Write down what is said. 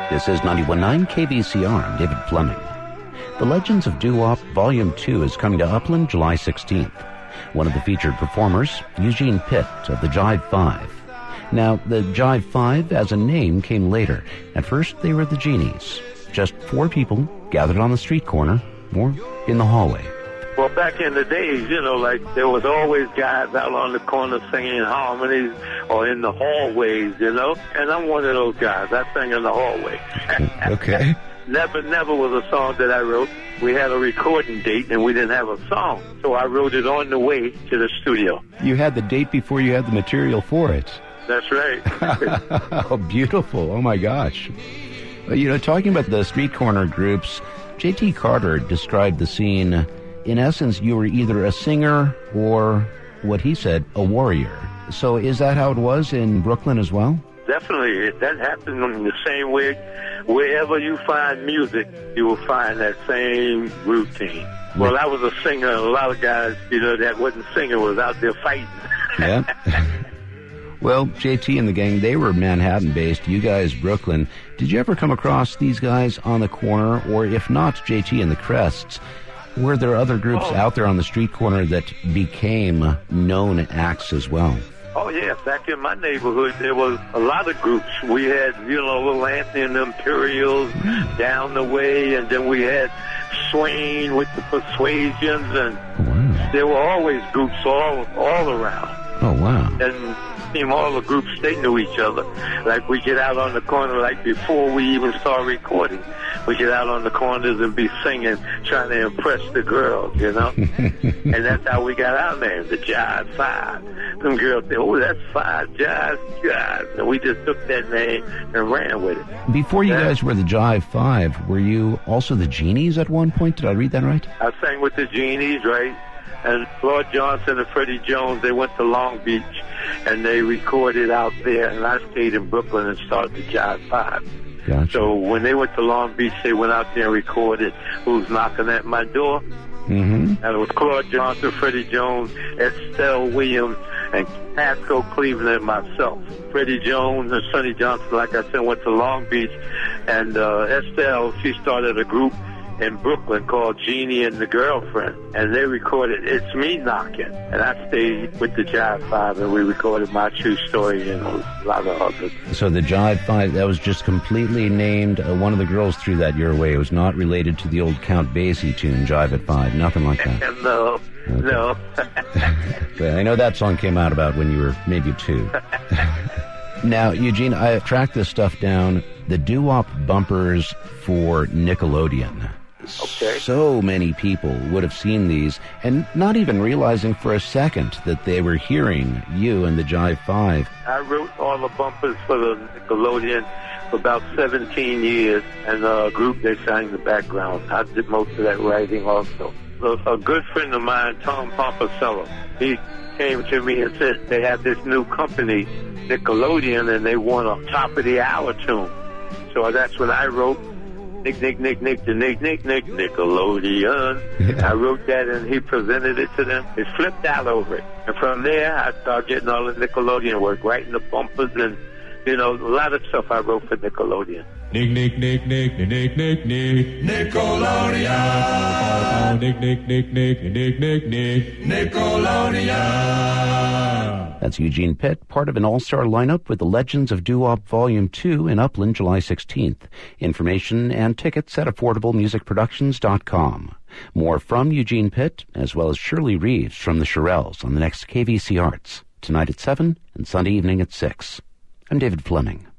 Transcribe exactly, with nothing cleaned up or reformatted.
This is ninety-one point nine K V C R. I'm David Fleming. The Legends of Doo-Wop Volume two is coming to Upland July sixteenth. One of the featured performers, Eugene Pitt of the Jive Five. Now, the Jive Five as a name came later. At first, they were the Genies. Just four people gathered on the street corner or in the hallway. Well, back in the days, you know, like there was always guys out on the corner singing harmonies or in the hallways, you know. And I'm one of those guys. I sing in the hallway. Okay. Never, never was a song that I wrote. We had a recording date and we didn't have a song. So I wrote it on the way to the studio. You had the date before you had the material for it. That's right. Oh, beautiful. Oh, my gosh. You know, talking about the street corner groups, J T Carter described the scene. In essence, you were either a singer or, what he said, a warrior. So is that how it was in Brooklyn as well? Definitely. That happened in the same way. Wherever you find music, you will find that same routine. Well, I was a singer, and a lot of guys, you know, that wasn't singing was out there fighting. Yeah. Well, J T and the gang, they were Manhattan-based. You guys, Brooklyn. Did you ever come across these guys on the corner? Or if not, J T and the Crests, were there other groups oh. out there on the street corner that became known acts as well? Oh, yeah. Back in my neighborhood, there was a lot of groups. We had, you know, Little Anthony and the Imperials down the way, and then we had Swain with the Persuasions, and wow. there were always groups all all around. Oh, wow. And all the groups, they knew each other. Like, we get out on the corner, like, before we even start recording. We get out on the corners and be singing, trying to impress the girls, you know? And that's how we got our name, the Jive Five. Some girls say, oh, that's Five Jive, Jive. And we just took that name and ran with it. Before you yeah. guys were the Jive Five, were you also the Genies at one point? Did I read that right? I sang with the Genies, right? And Floyd Johnson and Freddie Jones, they went to Long Beach, and they recorded out there, and I stayed in Brooklyn and started the Jive Five. Gotcha. So when they went to Long Beach, they went out there and recorded Who's Knocking at My Door. Mm-hmm. And it was Claude Johnson, Freddie Jones, Estelle Williams, and Pasco Cleveland and myself. Freddie Jones and Sonny Johnson, like I said, went to Long Beach, and uh, Estelle, she started a group in Brooklyn called Jeannie and the Girlfriend, and they recorded It's Me Knocking, and I stayed with the Jive Five, and we recorded My True Story and a lot of others. So the Jive Five, that was just completely named, uh, one of the girls threw that your way. It was not related to the old Count Basie tune, Jive at Five, nothing like that. No, okay. no. Well, I know that song came out about when you were maybe two. Now, Eugene, I have tracked this stuff down, the doo-wop bumpers for Nickelodeon. Okay. So many people would have seen these and not even realizing for a second that they were hearing you and the Jive Five. I wrote all the bumpers for the Nickelodeon for about seventeen years, and a group they sang the background. I did most of that writing also. So a good friend of mine, Tom Pomposello, he came to me and said they have this new company, Nickelodeon, and they want a top of the hour tune. So that's when I wrote Nick, Nick, Nick, Nick, the Nick, Nick, Nick, Nickelodeon. Yeah. I wrote that, and he presented it to them. They flipped out over it. And from there, I started getting all the Nickelodeon work, writing the bumpers and, you know, a lot of stuff I wrote for Nickelodeon. Nick, Nick, Nick, Nick, Nick, Nick, Nick, Nickelodeon. Nick, Nick, Nick, Nick, Nick, Nick, Nick, Nickelodeon. That's Eugene Pitt, part of an all-star lineup with the Legends of Doo-Wop Volume two in Upland July sixteenth. Information and tickets at affordable music productions dot com. More from Eugene Pitt, as well as Shirley Reeves from the Shirelles on the next K V C Arts, tonight at seven and Sunday evening at six. I'm David Fleming.